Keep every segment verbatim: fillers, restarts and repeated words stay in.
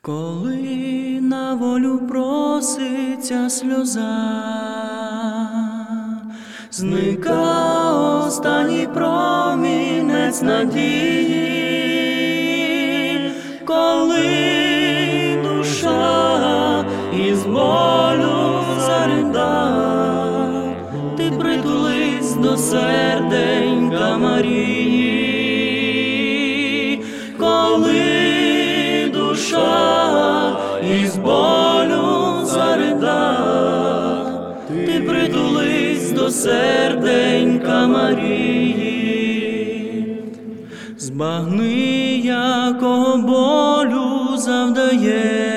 Коли на волю проситься сльоза, зника останній промінець надії, коли душа із болю заридає, ти притулись до серденька Марії, коли душа із болю заридає, ти притулись до серденька Марії. Збагни, якого болю завдає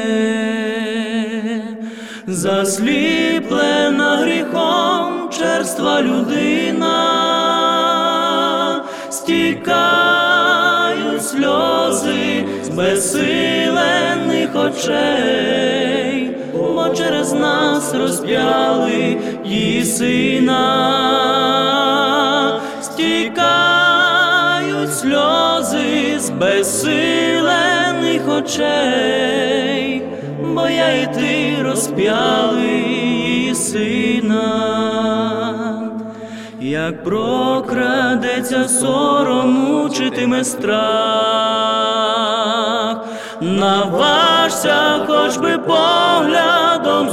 засліплена гріхом черства людина, стікають сльози з безсилених очей, бо через нас розп'яли її сина. Стікають сльози з безсилених очей, бо я і ти розп'яли її сина. Як прокрадеться сором, мучитиме страх, наважся хоч би поглядом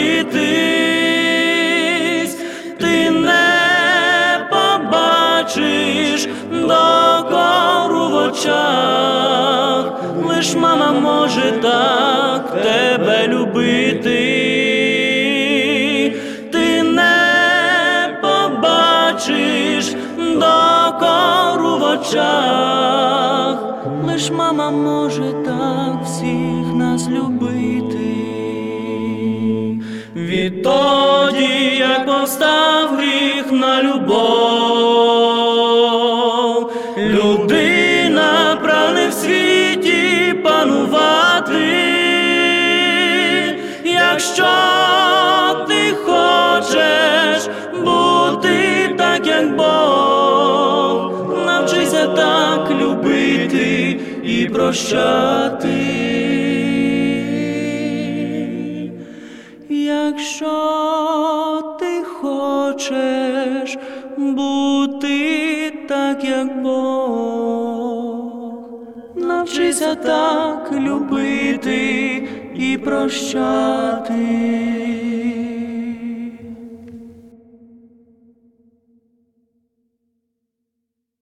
зустрітись, ти не побачиш докору в очах, лиш мама може так тебе любити. Ти не побачиш докору в очах, лиш мама може так всіх нас любити. Відтоді, як повстав гріх на любов, людина прагне в світі панувати. Якщо ти хочеш бути так, як Бог, навчися так любити і прощати. Якщо ти хочеш бути так, як Бог, навчися так любити і прощати.